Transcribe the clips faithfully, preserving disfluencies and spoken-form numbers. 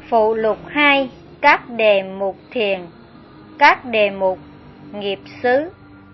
Phụ lục hai. Các đề mục thiền. Các đề mục: nghiệp xứ,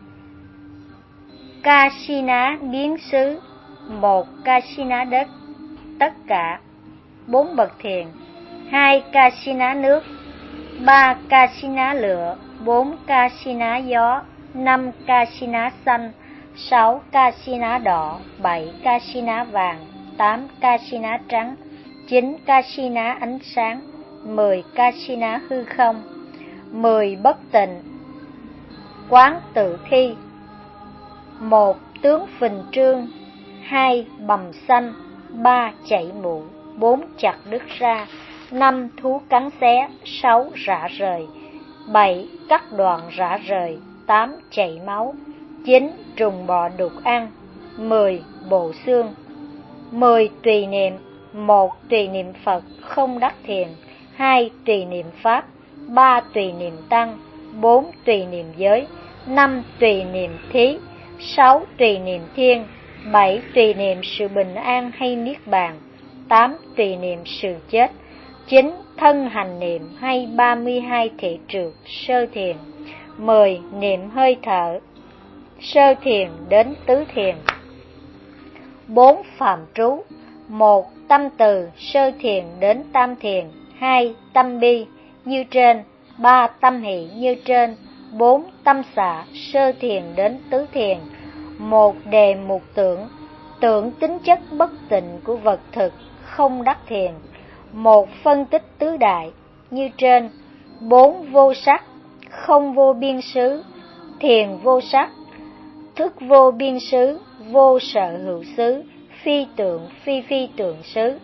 Kasina biến xứ, một Kasina đất, tất cả, bốn bậc thiền, hai Kasina nước, ba Kasina lửa, bốn Kasina gió, năm Kasina xanh, sáu Kasina đỏ, bảy Kasina vàng, tám Kasina trắng, chín Kasina ánh sáng, mười Kasina hư không, mười bất tịnh, quán tự thi, một tướng phình trương, hai bầm xanh, ba chảy mũ, bốn chặt đứt ra, năm thú cắn xé, sáu rã rời, bảy cắt đoạn rã rời, tám chảy máu, chín trùng bọ đục ăn, mười bộ xương, mười tùy niệm, một tùy niệm Phật không đắc thiền, hai tùy niệm Pháp, ba tùy niệm Tăng, bốn tùy niệm giới, năm tùy niệm thí, sáu tùy niệm thiên, bảy tùy niệm sự bình an hay niết bàn, tám tùy niệm sự chết, chín thân hành niệm hay ba mươi hai thị trượt sơ thiền, mười niệm hơi thở sơ thiền đến tứ thiền, bốn phạm trú, một tâm từ sơ thiền đến tam thiền, hai tâm bi như trên, ba tâm hỷ như trên, bốn tâm xả sơ thiền đến tứ thiền, một đề mục tưởng, tưởng tính chất bất tịnh của vật thực không đắc thiền, một phân tích tứ đại như trên, bốn vô sắc, không vô biên xứ, thiền vô sắc, thức vô biên xứ, vô sở hữu xứ, phi tượng phi phi tượng xứ.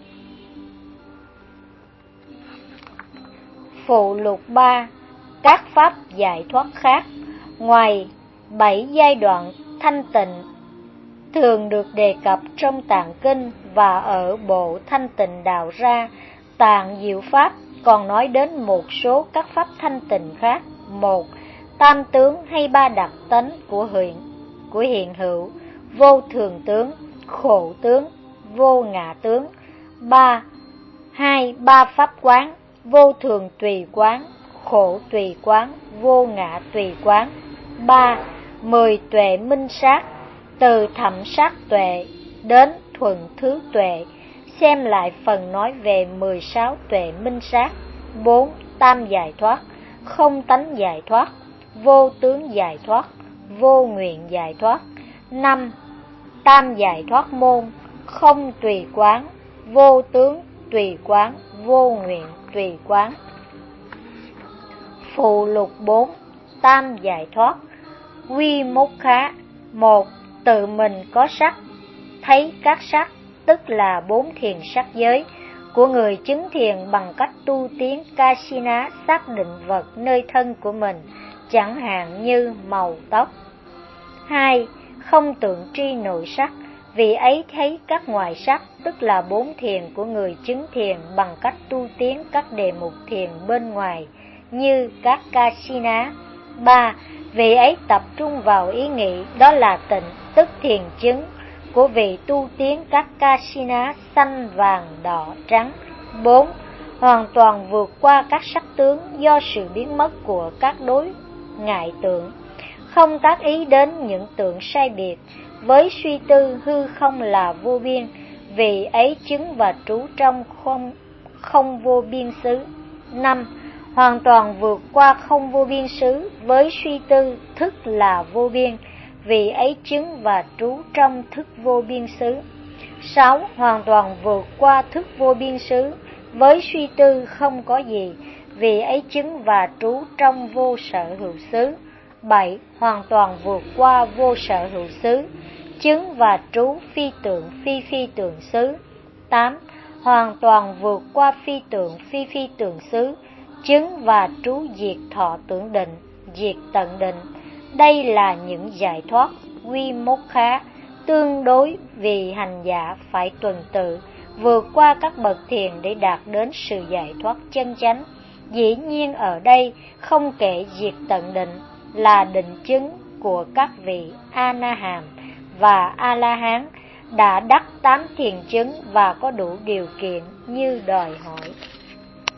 Phụ lục ba. Các pháp giải thoát khác ngoài bảy giai đoạn thanh tịnh thường được đề cập trong Tạng Kinh và ở bộ Thanh Tịnh Đạo ra, Tạng Diệu Pháp còn nói đến một số các pháp thanh tịnh khác. Một, tam tướng hay ba đặc tánh của hiện của hiện hữu, vô thường tướng, khổ tướng, vô ngã tướng. Ba, hai, ba pháp quán, vô thường tùy quán, khổ tùy quán, vô ngã tùy quán. Ba, mười tuệ minh sát, từ thẩm sát tuệ đến thuận thứ tuệ, xem lại phần nói về mười sáu tuệ minh sát. Bốn, tam giải thoát, không tánh giải thoát, vô tướng giải thoát, vô nguyện giải thoát. Năm, tam giải thoát môn, không tùy quán, vô tướng tùy quán, vô nguyện tùy quán. Phụ lục bốn. Tam giải thoát. Quy mốt khá. Một, tự mình có sắc, thấy các sắc, tức là bốn thiền sắc giới của người chứng thiền bằng cách tu tiến Kasina xác định vật nơi thân của mình, chẳng hạn như màu tóc. Hai, không tượng tri nội sắc, vì ấy thấy các ngoại sắc, tức là bốn thiền của người chứng thiền bằng cách tu tiến các đề mục thiền bên ngoài như các Kasina. Ba, vì ấy tập trung vào ý nghĩ đó là tịnh, tức thiền chứng của vị tu tiến các Kasina xanh, vàng, đỏ, trắng. Bốn, hoàn toàn vượt qua các sắc tướng do sự biến mất của các đối ngại tượng, không tác ý đến những tượng sai biệt, với suy tư hư không là vô biên, vì ấy chứng và trú trong không, không vô biên xứ. Năm, hoàn toàn vượt qua không vô biên xứ với suy tư thức là vô biên, vì ấy chứng và trú trong thức vô biên xứ. Sáu, hoàn toàn vượt qua thức vô biên xứ với suy tư không có gì, vì ấy chứng và trú trong vô sở hữu xứ. Bảy, hoàn toàn vượt qua vô sở hữu xứ, chứng và trú phi tượng phi phi tượng xứ. Tám, hoàn toàn vượt qua phi tượng phi phi tượng xứ, chứng và trú diệt thọ tưởng định, diệt tận định. Đây là những giải thoát quy mốt khá, tương đối vì hành giả phải tuần tự vượt qua các bậc thiền để đạt đến sự giải thoát chân chánh. Dĩ nhiên ở đây không kể diệt tận định là định chứng của các vị A-na-hàm và A-la-hán đã đắc tám thiền chứng và có đủ điều kiện như đòi hỏi.